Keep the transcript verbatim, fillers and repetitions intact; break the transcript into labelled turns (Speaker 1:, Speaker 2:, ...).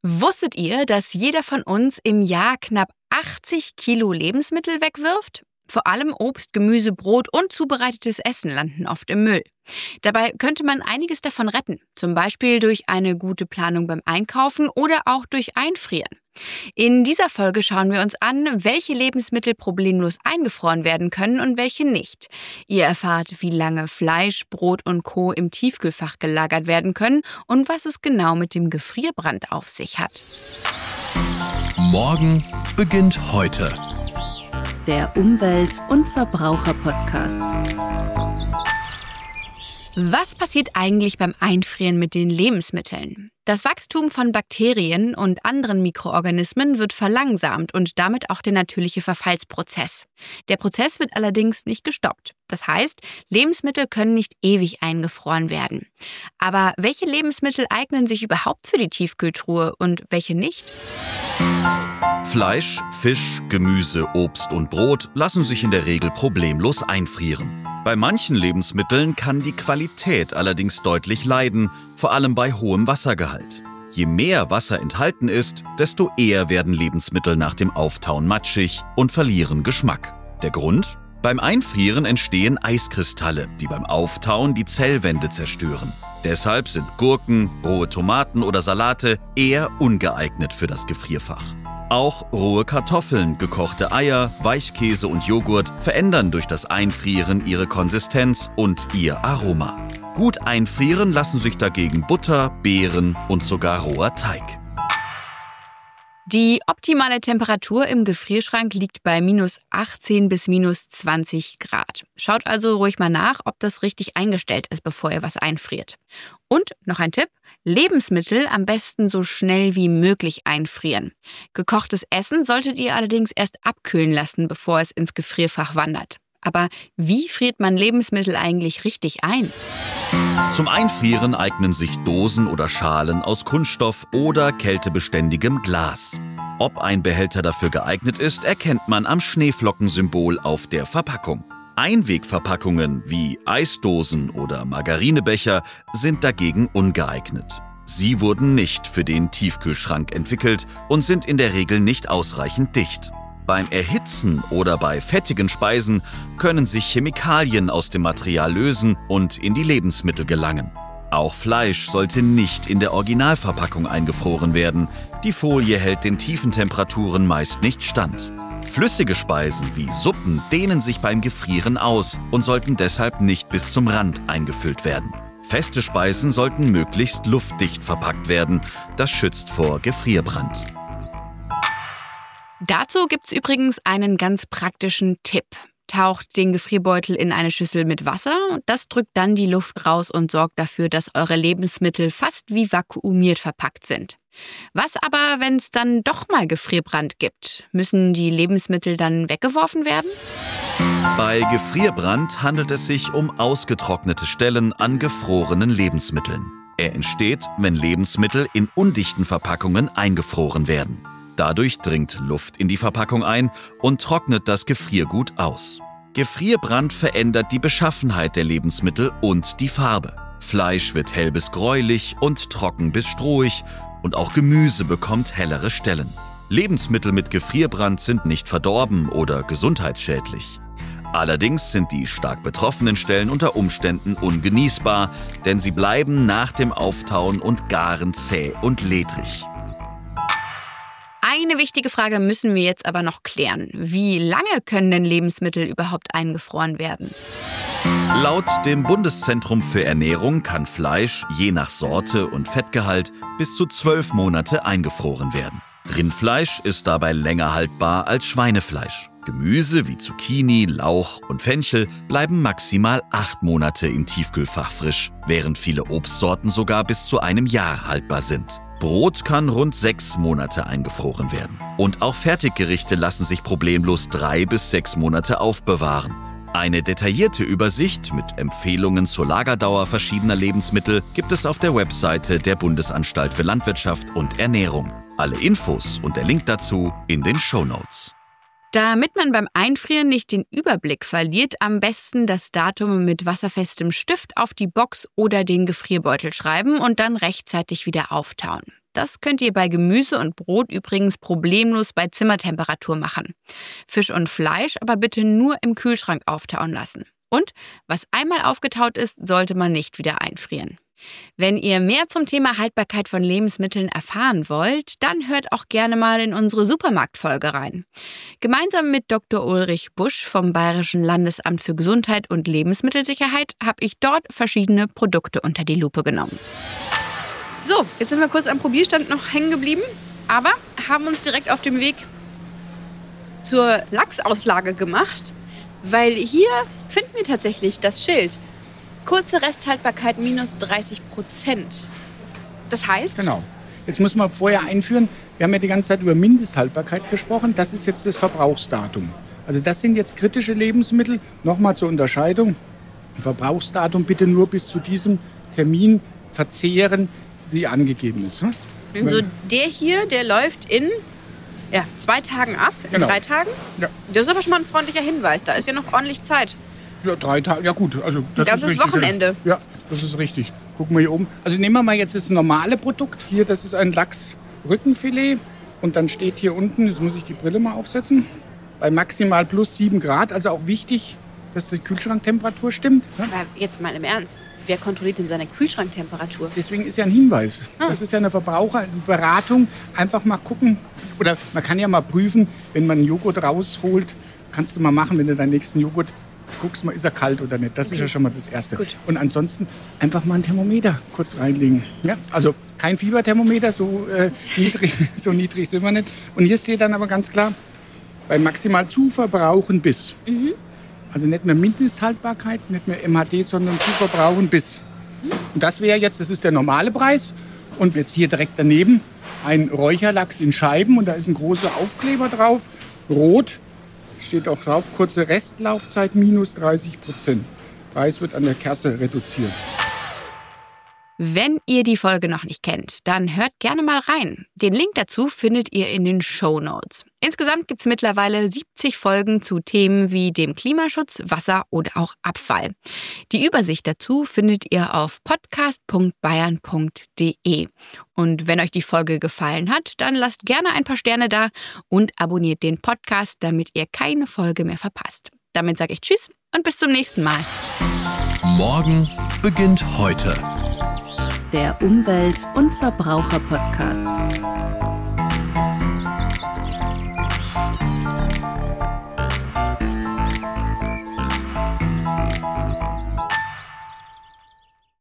Speaker 1: Wusstet ihr, dass jeder von uns im Jahr knapp achtzig Kilo Lebensmittel wegwirft? Vor allem Obst, Gemüse, Brot und zubereitetes Essen landen oft im Müll. Dabei könnte man einiges davon retten, zum Beispiel durch eine gute Planung beim Einkaufen oder auch durch Einfrieren. In dieser Folge schauen wir uns an, welche Lebensmittel problemlos eingefroren werden können und welche nicht. Ihr erfahrt, wie lange Fleisch, Brot und Co. im Tiefkühlfach gelagert werden können und was es genau mit dem Gefrierbrand auf sich hat.
Speaker 2: Morgen beginnt heute.
Speaker 3: Der Umwelt- und Verbraucher-Podcast.
Speaker 1: Was passiert eigentlich beim Einfrieren mit den Lebensmitteln? Das Wachstum von Bakterien und anderen Mikroorganismen wird verlangsamt und damit auch der natürliche Verfallsprozess. Der Prozess wird allerdings nicht gestoppt. Das heißt, Lebensmittel können nicht ewig eingefroren werden. Aber welche Lebensmittel eignen sich überhaupt für die Tiefkühltruhe und welche nicht?
Speaker 4: Fleisch, Fisch, Gemüse, Obst und Brot lassen sich in der Regel problemlos einfrieren. Bei manchen Lebensmitteln kann die Qualität allerdings deutlich leiden, vor allem bei hohem Wassergehalt. Je mehr Wasser enthalten ist, desto eher werden Lebensmittel nach dem Auftauen matschig und verlieren Geschmack. Der Grund? Beim Einfrieren entstehen Eiskristalle, die beim Auftauen die Zellwände zerstören. Deshalb sind Gurken, rohe Tomaten oder Salate eher ungeeignet für das Gefrierfach. Auch rohe Kartoffeln, gekochte Eier, Weichkäse und Joghurt verändern durch das Einfrieren ihre Konsistenz und ihr Aroma. Gut einfrieren lassen sich dagegen Butter, Beeren und sogar roher Teig.
Speaker 1: Die optimale Temperatur im Gefrierschrank liegt bei minus achtzehn bis minus zwanzig Grad. Schaut also ruhig mal nach, ob das richtig eingestellt ist, bevor ihr was einfriert. Und noch ein Tipp: Lebensmittel am besten so schnell wie möglich einfrieren. Gekochtes Essen solltet ihr allerdings erst abkühlen lassen, bevor es ins Gefrierfach wandert. Aber wie friert man Lebensmittel eigentlich richtig ein?
Speaker 4: Zum Einfrieren eignen sich Dosen oder Schalen aus Kunststoff oder kältebeständigem Glas. Ob ein Behälter dafür geeignet ist, erkennt man am Schneeflockensymbol auf der Verpackung. Einwegverpackungen wie Eisdosen oder Margarinebecher sind dagegen ungeeignet. Sie wurden nicht für den Tiefkühlschrank entwickelt und sind in der Regel nicht ausreichend dicht. Beim Erhitzen oder bei fettigen Speisen können sich Chemikalien aus dem Material lösen und in die Lebensmittel gelangen. Auch Fleisch sollte nicht in der Originalverpackung eingefroren werden. Die Folie hält den tiefen Temperaturen meist nicht stand. Flüssige Speisen wie Suppen dehnen sich beim Gefrieren aus und sollten deshalb nicht bis zum Rand eingefüllt werden. Feste Speisen sollten möglichst luftdicht verpackt werden. Das schützt vor Gefrierbrand.
Speaker 1: Dazu gibt's übrigens einen ganz praktischen Tipp. Taucht den Gefrierbeutel in eine Schüssel mit Wasser, das drückt dann die Luft raus und sorgt dafür, dass eure Lebensmittel fast wie vakuumiert verpackt sind. Was aber, wenn es dann doch mal Gefrierbrand gibt? Müssen die Lebensmittel dann weggeworfen werden?
Speaker 4: Bei Gefrierbrand handelt es sich um ausgetrocknete Stellen an gefrorenen Lebensmitteln. Er entsteht, wenn Lebensmittel in undichten Verpackungen eingefroren werden. Dadurch dringt Luft in die Verpackung ein und trocknet das Gefriergut aus. Gefrierbrand verändert die Beschaffenheit der Lebensmittel und die Farbe. Fleisch wird hell bis gräulich und trocken bis strohig und auch Gemüse bekommt hellere Stellen. Lebensmittel mit Gefrierbrand sind nicht verdorben oder gesundheitsschädlich. Allerdings sind die stark betroffenen Stellen unter Umständen ungenießbar, denn sie bleiben nach dem Auftauen und Garen zäh und ledrig.
Speaker 1: Eine wichtige Frage müssen wir jetzt aber noch klären. Wie lange können denn Lebensmittel überhaupt eingefroren werden?
Speaker 4: Laut dem Bundeszentrum für Ernährung kann Fleisch je nach Sorte und Fettgehalt bis zu zwölf Monate eingefroren werden. Rindfleisch ist dabei länger haltbar als Schweinefleisch. Gemüse wie Zucchini, Lauch und Fenchel bleiben maximal acht Monate im Tiefkühlfach frisch, während viele Obstsorten sogar bis zu einem Jahr haltbar sind. Brot kann rund sechs Monate eingefroren werden. Und auch Fertiggerichte lassen sich problemlos drei bis sechs Monate aufbewahren. Eine detaillierte Übersicht mit Empfehlungen zur Lagerdauer verschiedener Lebensmittel gibt es auf der Webseite der Bundesanstalt für Landwirtschaft und Ernährung. Alle Infos und der Link dazu in den Shownotes.
Speaker 1: Damit man beim Einfrieren nicht den Überblick verliert, am besten das Datum mit wasserfestem Stift auf die Box oder den Gefrierbeutel schreiben und dann rechtzeitig wieder auftauen. Das könnt ihr bei Gemüse und Brot übrigens problemlos bei Zimmertemperatur machen. Fisch und Fleisch aber bitte nur im Kühlschrank auftauen lassen. Und was einmal aufgetaut ist, sollte man nicht wieder einfrieren. Wenn ihr mehr zum Thema Haltbarkeit von Lebensmitteln erfahren wollt, dann hört auch gerne mal in unsere Supermarktfolge rein. Gemeinsam mit Doktor Ulrich Busch vom Bayerischen Landesamt für Gesundheit und Lebensmittelsicherheit habe ich dort verschiedene Produkte unter die Lupe genommen. So, jetzt sind wir kurz am Probierstand noch hängen geblieben, aber haben uns direkt auf dem Weg zur Lachsauslage gemacht, weil hier finden wir tatsächlich das Schild. Kurze Resthaltbarkeit minus dreißig Prozent. Das heißt?
Speaker 5: Genau. Jetzt muss man vorher einführen, wir haben ja die ganze Zeit über Mindesthaltbarkeit gesprochen. Das ist jetzt das Verbrauchsdatum. Also das sind jetzt kritische Lebensmittel. Nochmal zur Unterscheidung. Verbrauchsdatum bitte nur bis zu diesem Termin verzehren, wie angegeben ist.
Speaker 1: Also der hier, der läuft in ja, zwei Tagen ab, in genau. drei Tagen. Ja. Das ist aber schon mal ein freundlicher Hinweis. Da ist ja noch ordentlich Zeit. Ja, drei Tage, ja gut. Also das ein ganzes ist Wochenende.
Speaker 5: Ja, das ist richtig. Gucken wir hier oben. Also nehmen wir mal jetzt das normale Produkt. Hier, das ist ein Lachsrückenfilet. Und dann steht hier unten, jetzt muss ich die Brille mal aufsetzen, bei maximal plus sieben Grad. Also auch wichtig, dass die Kühlschranktemperatur stimmt.
Speaker 1: Aber jetzt mal im Ernst. Wer kontrolliert denn seine Kühlschranktemperatur?
Speaker 5: Deswegen ist ja ein Hinweis. Ah. Das ist ja eine Verbraucherberatung. Einfach mal gucken. Oder man kann ja mal prüfen, wenn man einen Joghurt rausholt, kannst du mal machen, wenn du deinen nächsten Joghurt guckst, mal, ist er kalt oder nicht. Das okay. ist ja schon mal das Erste. Gut. Und ansonsten einfach mal ein Thermometer kurz reinlegen. Ja? Also kein Fieberthermometer, so, äh, niedrig, so niedrig sind wir nicht. Und hier steht dann aber ganz klar, bei maximal zu verbrauchen bis. Mhm. Also nicht mehr Mindesthaltbarkeit, nicht mehr M H D, sondern zu verbrauchen bis. Und das wäre jetzt, das ist der normale Preis. Und jetzt hier direkt daneben ein Räucherlachs in Scheiben. Und da ist ein großer Aufkleber drauf, rot. Steht auch drauf, kurze Restlaufzeit minus dreißig Prozent. Preis wird an der Kasse reduziert.
Speaker 1: Wenn ihr die Folge noch nicht kennt, dann hört gerne mal rein. Den Link dazu findet ihr in den Shownotes. Insgesamt gibt es mittlerweile siebzig Folgen zu Themen wie dem Klimaschutz, Wasser oder auch Abfall. Die Übersicht dazu findet ihr auf podcast punkt bayern punkt de. Und wenn euch die Folge gefallen hat, dann lasst gerne ein paar Sterne da und abonniert den Podcast, damit ihr keine Folge mehr verpasst. Damit sage ich Tschüss und bis zum nächsten Mal.
Speaker 2: Morgen beginnt heute.
Speaker 3: Der Umwelt- und Verbraucher-Podcast.